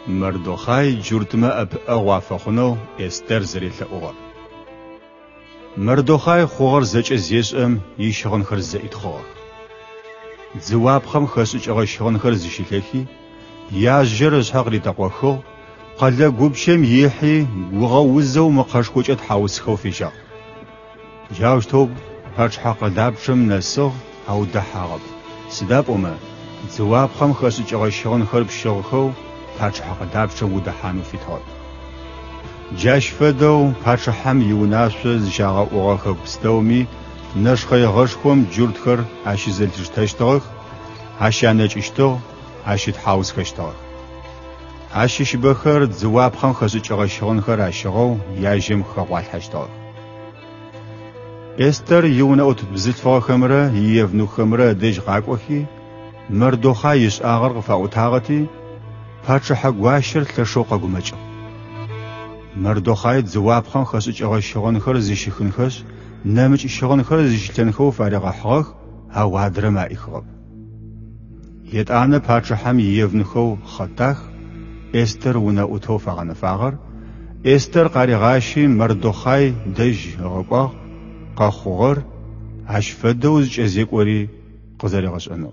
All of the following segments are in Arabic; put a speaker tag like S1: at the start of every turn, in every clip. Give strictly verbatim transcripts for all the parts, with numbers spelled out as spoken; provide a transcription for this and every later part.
S1: مردخاي جورتما أب أغوافخنو إستر زريث أغر مردخاي خوغر زج زيشم يشغن خر زيت خوغر زواب خم خسج أغشغن خر زيشلكي يا جرز حقري تقوخو قال قبشم يحي وغوزو مقاشكوش أتحاوس خوفيشا جاوشتوب هرش حق دابشم نسو أو دحاغب سداب أما زواب خم خسج أغشغن خر بشغخو هرش حق دابشم ودحانو في طول جاش فدو هرش حم يوناس زشاغ أغاخ بستومي نشخي غشخم جورد خر عشي زلتش تشتغخ عشي عنج اشتغ عشي تحاوس خشتغخ عشي شبخر زواب خم خسج أغشغن خر عشغو ياجم خوال حشتغخ استر يونا أوت بزلفا خمرة يفنو خمرة ديج غاقوخي مردخايش آغر فاوتاغتي هرش حق واشر تلشوق قمج مردخاي زواب خم خسج أغشغن خر زيشخن خش نمج شغن خر زيشتن خو فارغ حق هوادر ما إخرب يد أنا هرش حم يفنو خو خطاخ استر ونا أوتو فاغن فاغر استر قارغاشي مردخاي ديج غاقوخ قاخوغر هش فدوز جزيك وري قزاري غشانو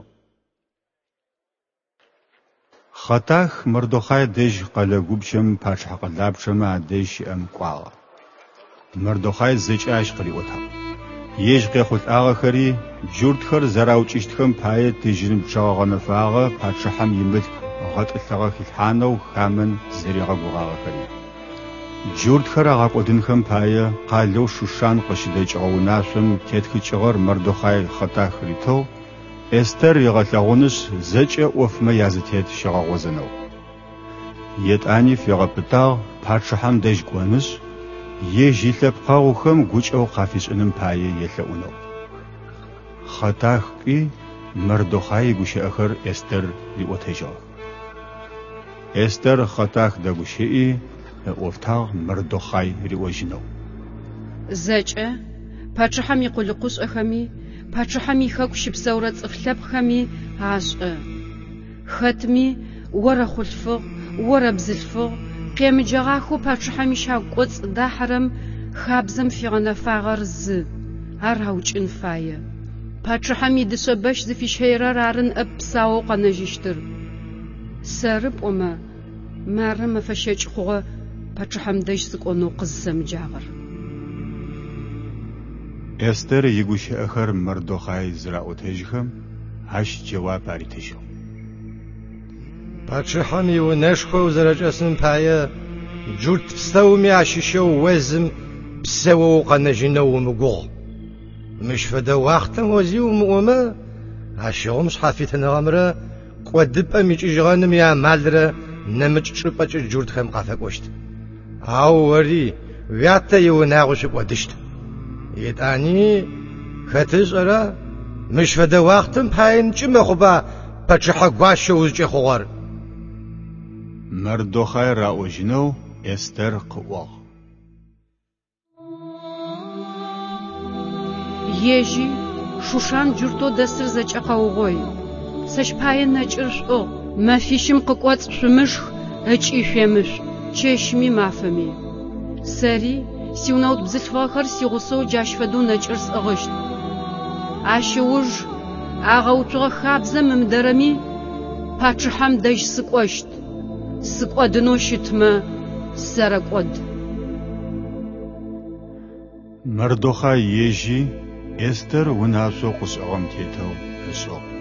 S1: خطاخ مردخاي ديج قالا قبشم پاش حق لابشم عديج ام قواغا مردخاي زيج اش قري اوتا يج قيخوت آغا خري جورد خر زراوچ اشتخم پاية تيجرم بشاغا نفاغا پاش حم يمد غط اتلاغا خلحانو خامن زريغا بغاغا خري جورد خرا غاقودن خم پاية قالو شوشان قشدج غوناشم تيتخي چغر مردخاي خطاخ ريتو استر يغلغونش زج اوفما يازتيت شغاغوزنو يتاني فيغبتا پارشحم دج قونش يجيلب قاوخم گوچو قافيشنم پاية يلهونو خطاخ قي مردخاي گوش اخر استر ريوتيجو استر خطاخ دگوشي اوفتاغ مردخاي ريوجنو
S2: زج پارشحم يقولقوش اخمي پاچحمی خاک شبسورت اخلاب خمی عاش ختمی ورا خلفق ورا بزلفق قيم جاخو پاچحمی شاقوت دحرم خابزم فيغنا فاغر ز هرهوچ انفايه پاچحمی دسبش زفيش هيرارن ابساو قنجشتر سرب وما مرم فشج خو پاچحم دش سقونو قزم جاغر
S1: استر يگوش اخر مردخاي زراوتيجخم هش جواب اريتشو
S3: پاچحم يونشخو زرجسن پايه جورت فستومي عشيشو وزم بسو قنجنو مغو مش فدا وقت وزيو وما عشيوم صحافيتنا غمره قدب اميجغانم يا مالره نمچ چپچ جورت خم قافقوشت هاو وري وياتا يوناغوش قدشت يتاني خاتشرا مش فدا وقتم پاين چمه خوبا پچحا گواشو وجه خوغر
S1: مردخاي راوجنو استر قوا
S2: يجي شوشان جورتو دستر زچقاوغوي سش پاين نچرشو ما فيشم ققوت شمش اچي فيمش چشمي مافمي سري سيوناوت بزلفاخر سيغوسو جاشفدو نچرس اغشت اشوج اغاوتغ خابزم مدرمي پاچحم دج سقوشت سقودنو شتما سرقود
S1: مردخاي يجي استر وناسو قصغم تيتو اسو